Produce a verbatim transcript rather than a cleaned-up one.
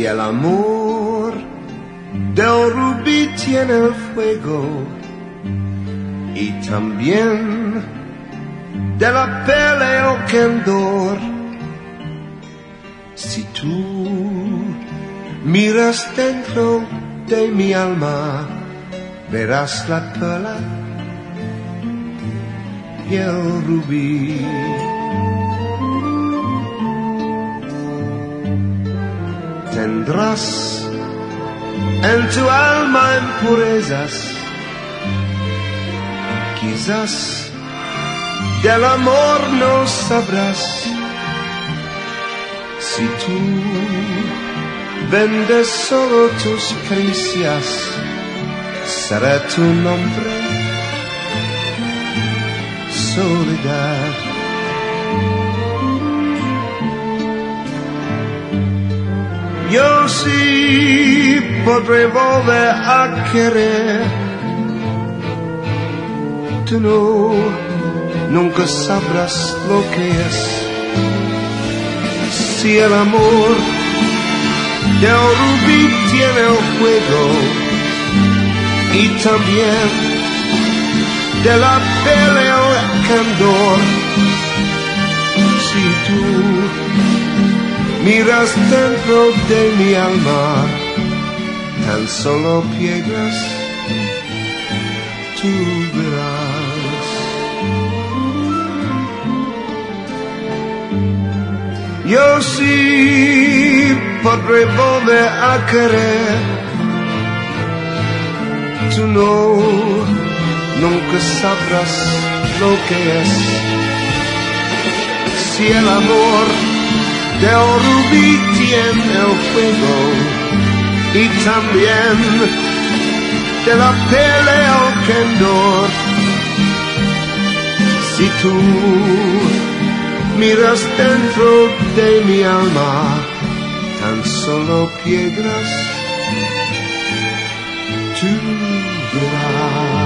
Si el amor del rubí tiene el fuego y también de la pelea el candor, si tú miras dentro de mi alma, verás la perla y el rubí. Tendrás en tu alma impurezas, quizás del amor no sabrás. Si tú vendes solo tus caricias, será tu nombre soledad. Yo sí podré volver a querer, tú no, nunca sabrás lo que es. Si el amor del rubí tiene el fuego y también de la pelea el candor, si tú miras dentro de mi alma, tan solo piedras tú verás. Yo sí podré volver a querer, tú no, nunca sabrás lo que es. Si el amor del rubí tiene el fuego y también de la pelea el candor, si tú miras dentro de mi alma, tan solo piedras tú verás.